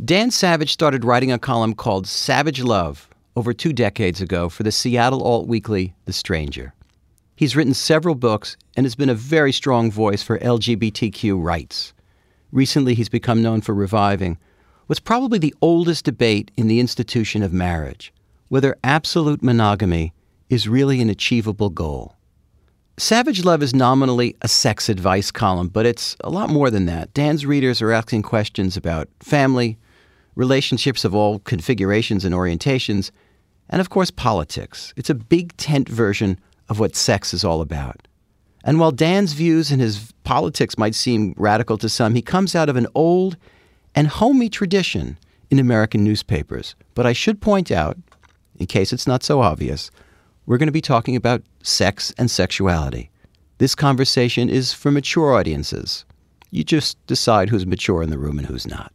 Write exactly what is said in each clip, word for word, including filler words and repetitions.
Dan Savage started writing a column called Savage Love over two decades ago for the Seattle alt weekly, The Stranger. He's written several books and has been a very strong voice for L G B T Q rights. Recently, he's become known for reviving what's probably the oldest debate in the institution of marriage, whether absolute monogamy is really an achievable goal. Savage Love is nominally a sex advice column, but it's a lot more than that. Dan's readers are asking questions about family, relationships of all configurations and orientations, and of course politics. It's a big tent version of what sex is all about. And while Dan's views and his politics might seem radical to some, he comes out of an old and homey tradition in American newspapers. But I should point out, in case it's not so obvious, we're going to be talking about sex and sexuality. This conversation is for mature audiences. You just decide who's mature in the room and who's not.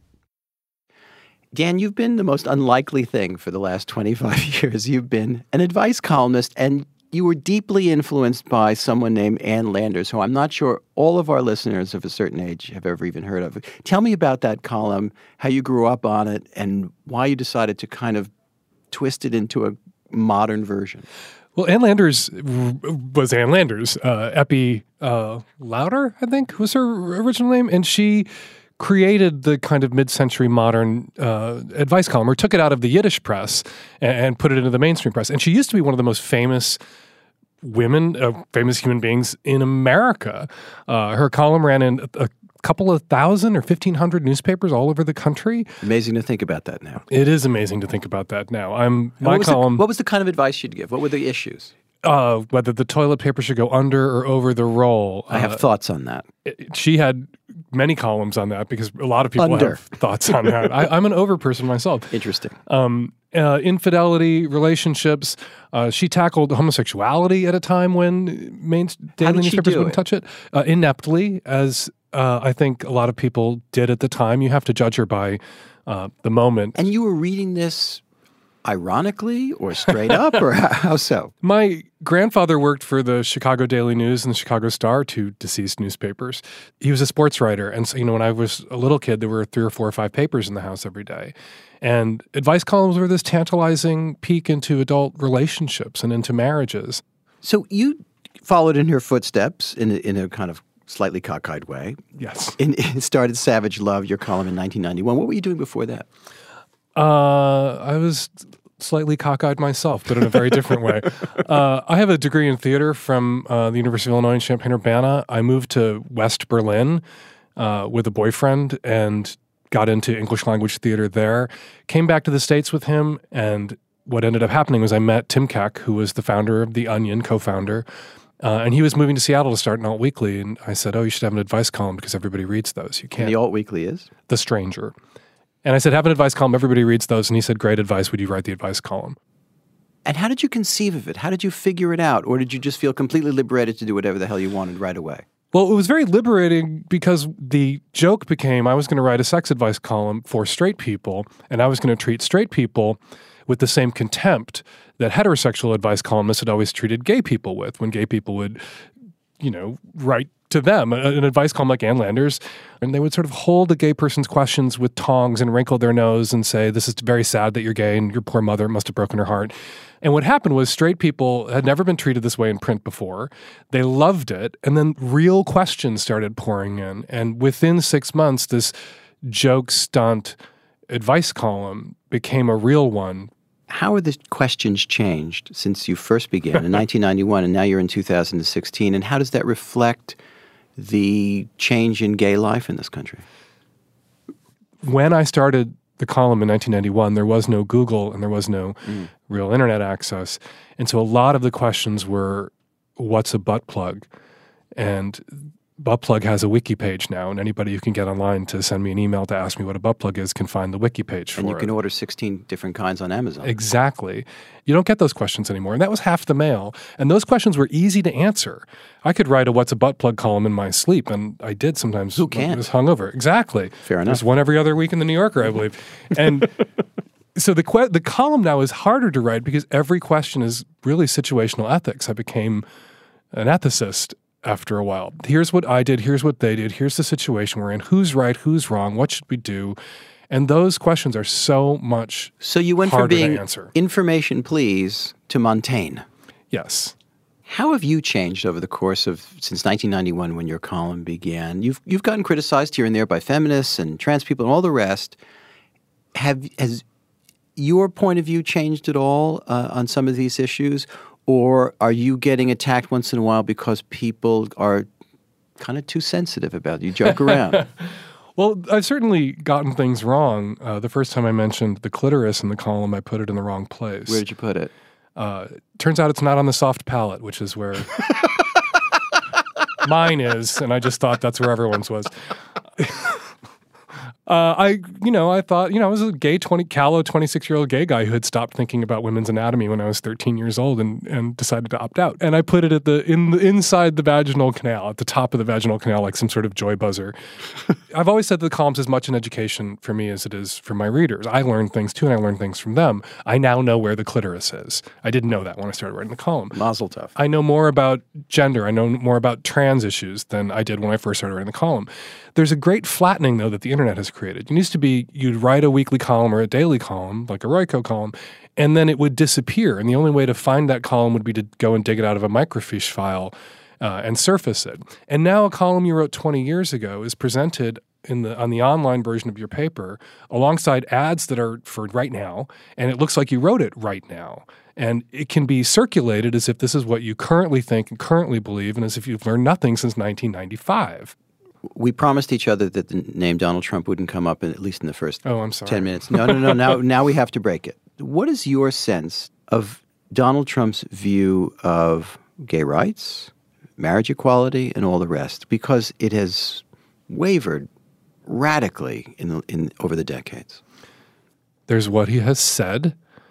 Dan, you've been the most unlikely thing for the last twenty-five years. You've been an advice columnist, and you were deeply influenced by someone named Ann Landers, who I'm not sure all of our listeners of a certain age have ever even heard of. Tell me about that column, how you grew up on it, and why you decided to kind of twist it into a modern version. Well, Ann Landers was Ann Landers. Uh, Eppie uh, Lauder, I think, was her original name, and she created the kind of mid-century modern uh, advice column, or took it out of the Yiddish press and, and put it into the mainstream press. And she used to be one of the most famous women, uh, famous human beings in America. Uh, her column ran in a, a couple of thousand or fifteen hundred newspapers all over the country. Amazing to think about that now. It is amazing to think about that now. I'm my what column. The, what was the kind of advice you'd give? What were the issues? Uh, whether the toilet paper should go under or over the roll. I have uh, thoughts on that. It, she had many columns on that because a lot of people Under. have thoughts on that. I, I'm an over person myself. Interesting. Um, uh, infidelity, relationships. Uh, she tackled homosexuality at a time when main daily newspapers wouldn't touch it. Uh, ineptly, as uh, I think a lot of people did at the time. You have to judge her by uh, the moment. And you were reading this ironically or straight up, or how so? My grandfather worked for the Chicago Daily News and the Chicago Star, two deceased newspapers. He was a sports writer. And so, you know, when I was a little kid, there were three or four or five papers in the house every day. And advice columns were this tantalizing peek into adult relationships and into marriages. So you followed in her footsteps in a, in a kind of slightly cockeyed way. Yes. And started Savage Love, your column, in nineteen ninety-one. What were you doing before that? Uh, I was slightly cockeyed myself, but in a very different way. Uh, I have a degree in theater from uh, the University of Illinois in Champaign-Urbana. I moved to West Berlin uh, with a boyfriend and got into English language theater there. Came back to the States with him, and what ended up happening was I met Tim Keck, who was the founder of The Onion, co-founder, uh, and he was moving to Seattle to start an alt weekly, and I said, oh, you should have an advice column because everybody reads those. You can't. And the alt weekly is? The Stranger. And I said, have an advice column. Everybody reads those. And he said, great advice. Would you write the advice column? And how did you conceive of it? How did you figure it out? Or did you just feel completely liberated to do whatever the hell you wanted right away? Well, it was very liberating because the joke became I was going to write a sex advice column for straight people, and I was going to treat straight people with the same contempt that heterosexual advice columnists had always treated gay people with when gay people would, you know, write to them, an advice column like Ann Landers, and they would sort of hold a gay person's questions with tongs and wrinkle their nose and say, this is very sad that you're gay and your poor mother must have broken her heart. And what happened was straight people had never been treated this way in print before. They loved it. And then real questions started pouring in. And within six months, this joke stunt advice column became a real one. How are the questions changed since you first began in nineteen ninety-one and now you're in two thousand sixteen? And how does that reflect the change in gay life in this country? When I started the column in nineteen ninety-one, there was no Google and there was no mm. real internet access. And so a lot of the questions were, what's a butt plug? And Butt Plug has a wiki page now, and anybody who can get online to send me an email to ask me what a butt plug is can find the wiki page for it. And you can order sixteen different kinds on Amazon. Exactly. You don't get those questions anymore, and that was half the mail. And those questions were easy to answer. I could write a what's a butt plug column in my sleep, and I did sometimes. Who can't? I was hungover. Exactly. Fair enough. There's one every other week in the New Yorker, I believe. And so the que- the column now is harder to write because every question is really situational ethics. I became an ethicist after a while. Here's what I did, here's what they did, here's the situation we're in, who's right, who's wrong, what should we do? And those questions are so much So you went from harder being to answer. information please to Montaigne. Yes. How have you changed over the course of since nineteen ninety-one when your column began? You've you've gotten criticized here and there by feminists and trans people and all the rest. Have has your point of view changed at all uh, on some of these issues, or are you getting attacked once in a while because people are kind of too sensitive about it? You joke around. Well, I've certainly gotten things wrong. Uh, the first time I mentioned the clitoris in the column, I put it in the wrong place. Where did you put it? Uh, turns out it's not on the soft palate, which is where mine is, and I just thought that's where everyone's was. Uh, I, you know, I thought, you know, I was a gay twenty, callow twenty-six-year-old gay guy who had stopped thinking about women's anatomy when I was thirteen years old and, and decided to opt out. And I put it at the in the inside the vaginal canal, at the top of the vaginal canal, like some sort of joy buzzer. I've always said that the column's as much an education for me as it is for my readers. I learn things too, and I learn things from them. I now know where the clitoris is. I didn't know that when I started writing the column. Mazel tov. I know more about gender. I know more about trans issues than I did when I first started writing the column. There's a great flattening, though, that the internet has created. It used to be you'd write a weekly column or a daily column, like a Royco column, and then it would disappear. And the only way to find that column would be to go and dig it out of a microfiche file uh, and surface it. And now a column you wrote twenty years ago is presented in the on the online version of your paper alongside ads that are for right now, and it looks like you wrote it right now. And it can be circulated as if this is what you currently think and currently believe, and as if you've learned nothing since nineteen ninety-five. We promised each other that the name Donald Trump wouldn't come up, in, at least in the first Oh, I'm sorry. ten minutes. No, no, no. Now, now we have to break it. What is your sense of Donald Trump's view of gay rights, marriage equality, and all the rest? Because it has wavered radically in, the, in over the decades. There's what he has said.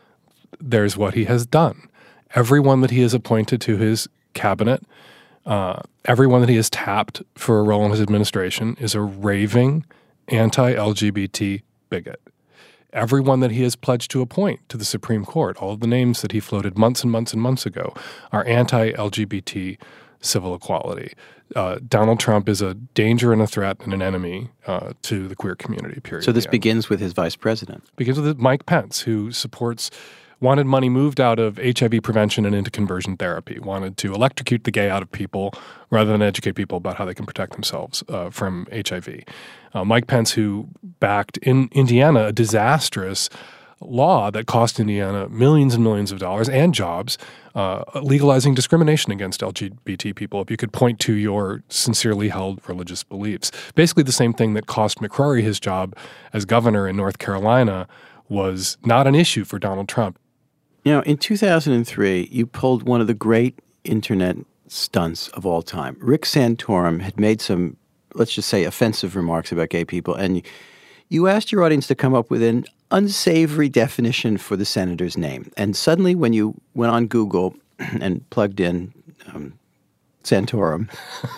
There's what he has done. Everyone that he has appointed to his cabinet, uh, everyone that he has tapped for a role in his administration is a raving anti-L G B T bigot. Everyone that he has pledged to appoint to the Supreme Court, all of the names that he floated months and months and months ago, are anti-L G B T civil equality. Uh, Donald Trump is a danger and a threat and an enemy uh, to the queer community, period. So this Yeah. begins with his vice president. Begins with Mike Pence, who supports wanted money moved out of H I V prevention and into conversion therapy, wanted to electrocute the gay out of people rather than educate people about how they can protect themselves uh, from H I V. Uh, Mike Pence, who backed in Indiana a disastrous law that cost Indiana millions and millions of dollars and jobs, uh, legalizing discrimination against L G B T people if you could point to your sincerely held religious beliefs. Basically the same thing that cost McCrory his job as governor in North Carolina was not an issue for Donald Trump. You know, in two thousand three, you pulled one of the great internet stunts of all time. Rick Santorum had made some, let's just say, offensive remarks about gay people, and you asked your audience to come up with an unsavory definition for the senator's name. And suddenly, when you went on Google and plugged in um, Santorum,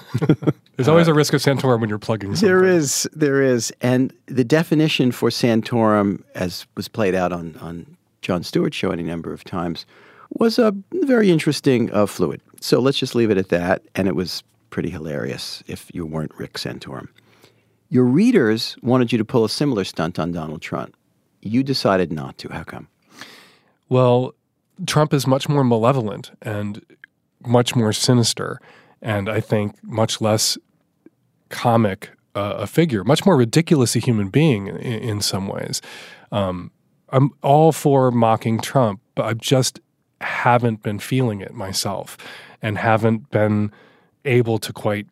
There's always uh, a risk of Santorum when you're plugging something. There is, there is. And the definition for Santorum, as was played out on, on Jon Stewart's show any number of times, was a very interesting uh, fluid. So let's just leave it at that. And it was pretty hilarious if you weren't Rick Santorum. Your readers wanted you to pull a similar stunt on Donald Trump. You decided not to. How come? Well, Trump is much more malevolent and much more sinister, and I think much less comic uh, a figure, much more ridiculous a human being in, in some ways. Um, I'm all for mocking Trump, but I just haven't been feeling it myself and haven't been able to quite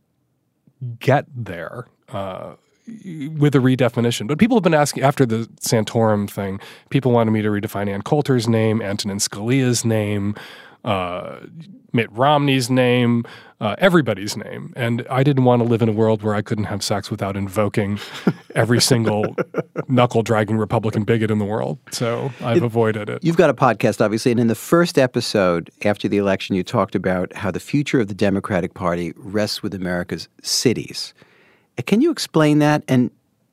get there uh, with a redefinition. But people have been asking, after the Santorum thing, people wanted me to redefine Ann Coulter's name, Antonin Scalia's name, uh, Mitt Romney's name, uh, everybody's name. And I didn't want to live in a world where I couldn't have sex without invoking every single knuckle-dragging Republican bigot in the world. So I've it, avoided it. You've got a podcast, obviously, and in the first episode after the election, you talked about how the future of the Democratic Party rests with America's cities. Can you explain that? And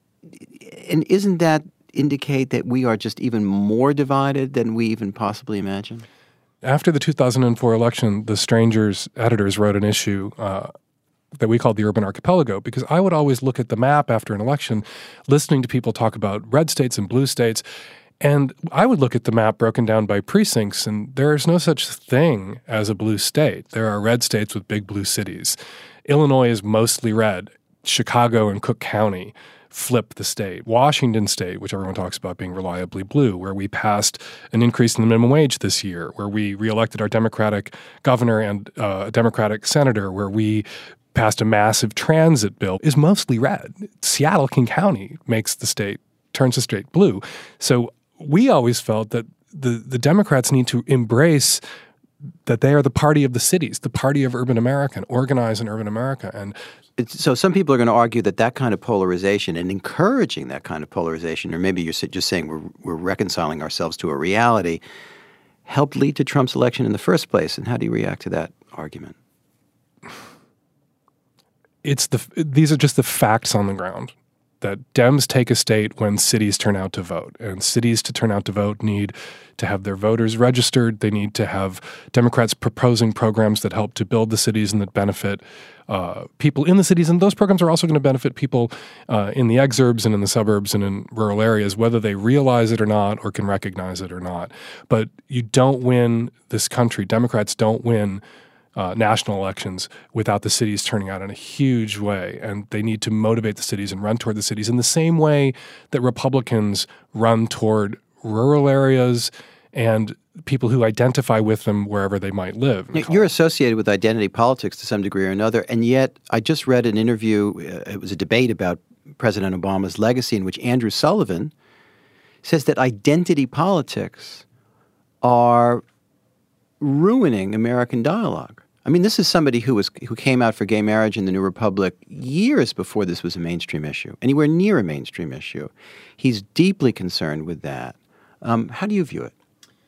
and isn't that indicate that we are just even more divided than we even possibly imagined? After the two thousand four election, the Stranger's editors wrote an issue uh, that we called the urban archipelago, because I would always look at the map after an election, listening to people talk about red states and blue states, and I would look at the map broken down by precincts, and there is no such thing as a blue state. There are red states with big blue cities. Illinois is mostly red. Chicago and Cook County flip the state. Washington State, which everyone talks about being reliably blue, where we passed an increase in the minimum wage this year, where we reelected our Democratic governor and uh, a Democratic senator, where we passed a massive transit bill, is mostly red. Seattle, King County makes the state, turns the state blue. So we always felt that the, the Democrats need to embrace that they are the party of the cities, the party of urban America, and organize in urban America. And It's, so some people are going to argue that that kind of polarization and encouraging that kind of polarization, or maybe you're just saying we're, we're reconciling ourselves to a reality, helped lead to Trump's election in the first place. And how do you react to that argument? It's the these are just the facts on the ground. That Dems take a state when cities turn out to vote. And cities to turn out to vote need to have their voters registered. They need to have Democrats proposing programs that help to build the cities and that benefit uh, people in the cities. And those programs are also going to benefit people uh, in the exurbs and in the suburbs and in rural areas, whether they realize it or not or can recognize it or not. But you don't win this country. Democrats don't win Uh, national elections without the cities turning out in a huge way. And they need to motivate the cities and run toward the cities in the same way that Republicans run toward rural areas and people who identify with them wherever they might live. You're associated with identity politics to some degree or another, and yet I just read an interview, uh, it was a debate about President Obama's legacy, in which Andrew Sullivan says that identity politics are ruining American dialogue. I mean, this is somebody who was who came out for gay marriage in the New Republic years before this was a mainstream issue, anywhere near a mainstream issue. He's deeply concerned with that. Um, how do you view it?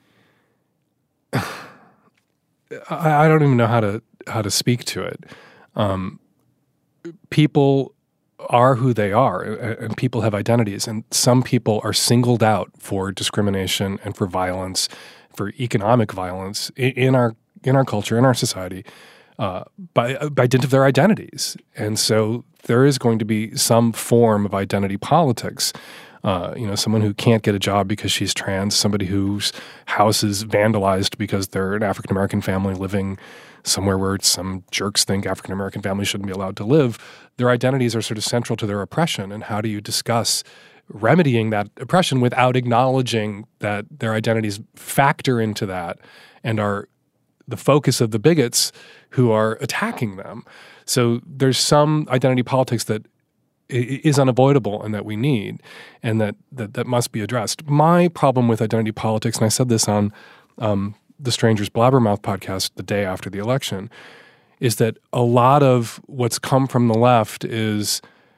I, I don't even know how to how to speak to it. Um, people are who they are, and people have identities, and some people are singled out for discrimination and for violence, for economic violence in our in our culture, in our society, uh, by by dint of their identities. And so there is going to be some form of identity politics. Uh, you know, someone who can't get a job because she's trans, somebody whose house is vandalized because they're an African-American family living somewhere where some jerks think African-American families shouldn't be allowed to live. Their identities are sort of central to their oppression. And how do you discuss remedying that oppression without acknowledging that their identities factor into that and are the focus of the bigots who are attacking them? So there's some identity politics that is unavoidable and that we need and that that, that must be addressed. My problem with identity politics, and I said this on um, the Strangers Blabbermouth podcast the day after the election, is that a lot of what's come from the left is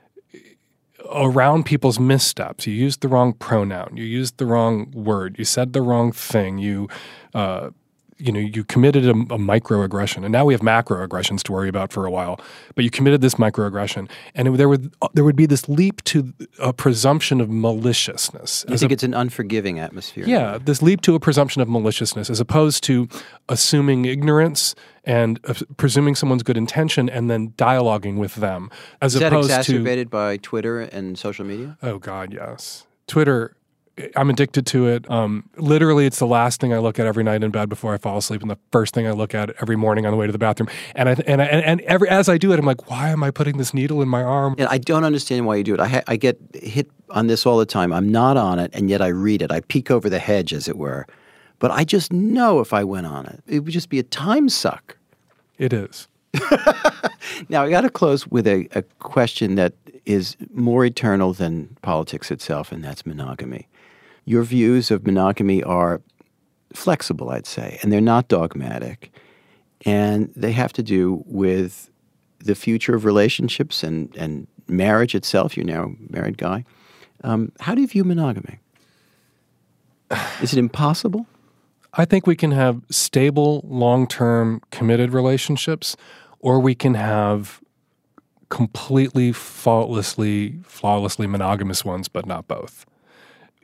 around people's missteps. You used the wrong pronoun. You used the wrong word. You said the wrong thing. You, uh, you know, you committed a, a microaggression, and now we have macroaggressions to worry about for a while. But you committed this microaggression, and it, there would there would be this leap to a presumption of maliciousness. You think a, it's an unforgiving atmosphere? Yeah, this leap to a presumption of maliciousness, as opposed to assuming ignorance and uh, presuming someone's good intention and then dialoguing with them. As Is that opposed exacerbated to, by Twitter and social media? Oh, God, yes. Twitter, I'm addicted to it. Um, literally, it's the last thing I look at every night in bed before I fall asleep, and the first thing I look at every morning on the way to the bathroom. And I, and I, and every as I do it, I'm like, why am I putting this needle in my arm? And I don't understand why you do it. I, ha- I get hit on this all the time. I'm not on it, and yet I read it. I peek over the hedge, as it were. But I just know if I went on it, it would just be a time suck. It is. Now, I got to close with a, a question that is more eternal than politics itself, and that's monogamy. Your views of monogamy are flexible, I'd say, and they're not dogmatic. And they have to do with the future of relationships and, and marriage itself. You're now a married guy. Um, how do you view monogamy? Is it impossible? I think we can have stable, long-term, committed relationships, or we can have completely, faultlessly, flawlessly monogamous ones, but not both.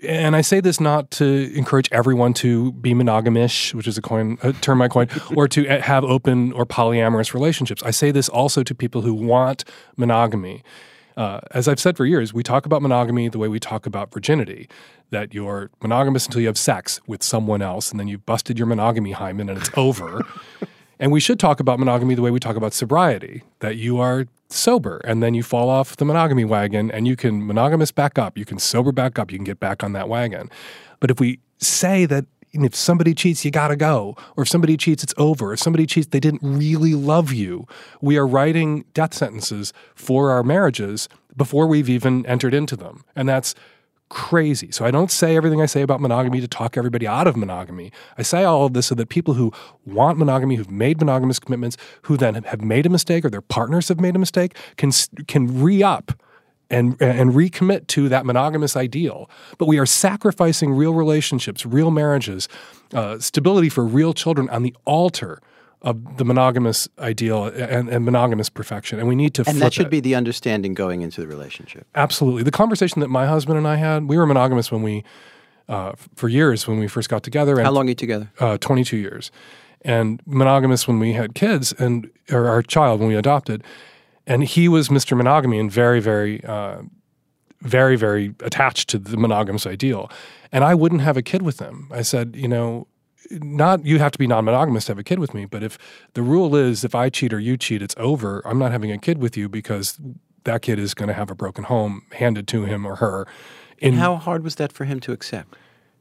and I say this not to encourage everyone to be monogamish, which is a, coin, a term I coined, or to have open or polyamorous relationships. I say this also to people who want monogamy. Uh, as I've said for years, we talk about monogamy the way we talk about virginity, that you're monogamous until you have sex with someone else, and then you've busted your monogamy hymen and it's over. And we should talk about monogamy the way we talk about sobriety, that you are sober and then you fall off the monogamy wagon and you can monogamous back up, you can sober back up, you can get back on that wagon. But if we say that if somebody cheats, you gotta go, or if somebody cheats, it's over, if somebody cheats, they didn't really love you, we are writing death sentences for our marriages before we've even entered into them. And that's crazy. So I don't say everything I say about monogamy to talk everybody out of monogamy. I say all of this so that people who want monogamy, who've made monogamous commitments, who then have made a mistake or their partners have made a mistake, can can re-up and and recommit to that monogamous ideal. But we are sacrificing real relationships, real marriages, uh, stability for real children on the altar of the monogamous ideal and, and monogamous perfection. And we need to flip it. And that should be the understanding going into the relationship. Absolutely. The conversation that my husband and I had, we were monogamous when we, uh, for years when we first got together. And, How long are you together? Uh, twenty-two years. And monogamous when we had kids, and or our child when we adopted. And he was Mister Monogamy and very, very, uh, very, very attached to the monogamous ideal. And I wouldn't have a kid with him. I said, you know, not you have to be non-monogamous to have a kid with me, but if the rule is if I cheat or you cheat, it's over, I'm not having a kid with you because that kid is going to have a broken home handed to him or her. And how hard was that for him to accept?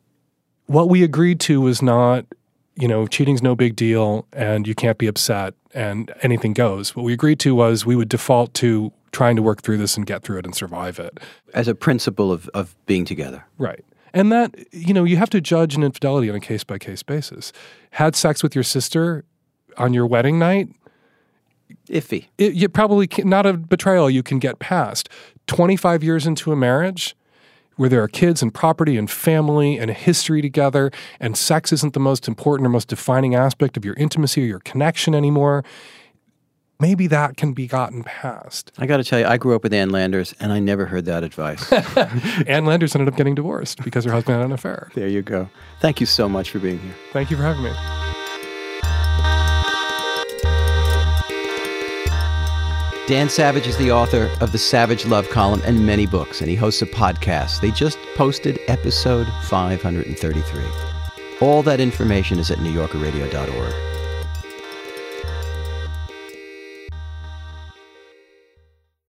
What we agreed to was not, you know, cheating's no big deal and you can't be upset and anything goes. What we agreed to was we would default to trying to work through this and get through it and survive it. As a principle of, of being together. Right. And that, you know, you have to judge an infidelity on a case-by-case basis. Had sex with your sister on your wedding night? Iffy. It, you probably can, not a betrayal you can get past. twenty-five years into a marriage where there are kids and property and family and a history together and sex isn't the most important or most defining aspect of your intimacy or your connection anymore, maybe that can be gotten past. I got to tell you, I grew up with Ann Landers, and I never heard that advice. Ann Landers ended up getting divorced because her husband had an affair. There you go. Thank you so much for being here. Thank you for having me. Dan Savage is the author of the Savage Love column and many books, and he hosts a podcast. They just posted episode five hundred thirty-three. All that information is at new yorker radio dot org.